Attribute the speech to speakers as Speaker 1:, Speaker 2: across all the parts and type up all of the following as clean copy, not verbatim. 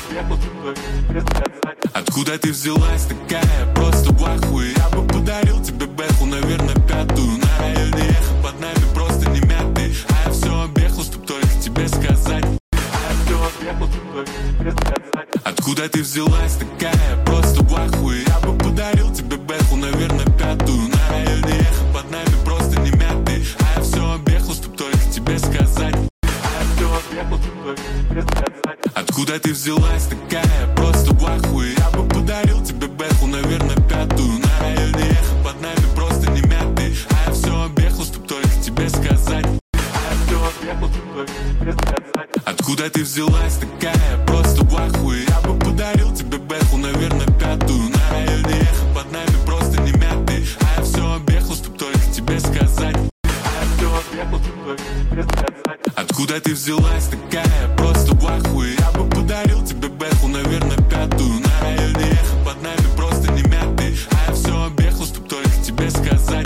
Speaker 1: Откуда ты взялась такая, просто в ахуе? Я бы подарил тебе бэху, наверное, пятую. На районе эхо, под нами просто не мятый. А я все объехал, чтоб только тебе сказать. Откуда ты взялась такая, просто в ахуе? Я бы подарил тебе бэху, наверное, пятую. На районе эхо, под нами просто не мятый. А я все объехал, чтоб только тебе сказать. Откуда ты взялась такая, просто в ахуе? Я бы подарил тебе бэху, наверное, пятую. На районе эхо, под нами просто не мятый. А я все объехал, чтоб только тебе сказать. Откуда ты взялась такая, просто в ахуе? Я бы подарил тебе бэху, наверное, пятую. На районе эхо, под нами просто не мятый. А я все объехал, чтоб только тебе сказать. Откуда ты взялась такая, просто в ахуе? Я бы подарил тебе бэху, наверное, пятую. На районе эхо, под нами просто не мятый. А я все объехал, чтоб только тебе сказать.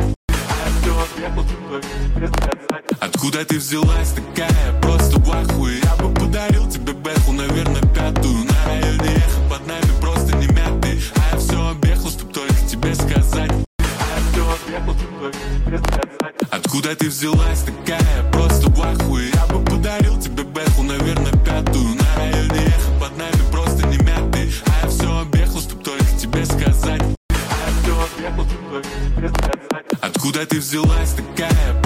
Speaker 1: Откуда ты взялась такая, просто в ахуе? Я бы подарил тебе бэху, наверное, пятую. На районе эхо, под нами просто не мятый. А я все объехал, чтоб только тебе сказать. Откуда ты взялась такая, просто в ахуе? Я бы подарил тебе бэху, наверное, пятую. На районе эхо, под нами просто не мятый. А я все объехал, чтоб только тебе сказать. Откуда ты взялась такая?